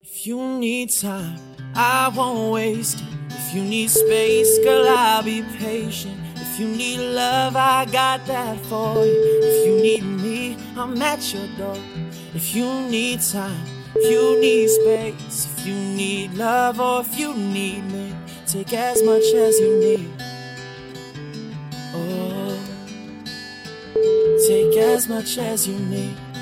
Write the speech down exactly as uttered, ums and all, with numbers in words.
If you need time, I won't waste it. If you need space, girl, I'll be patient. If you need love, I got that for you. If you need me, I'm at your door. If you need time, if you need space, if you need love, or if you need me, take as much as you need. Oh, take as much as you need.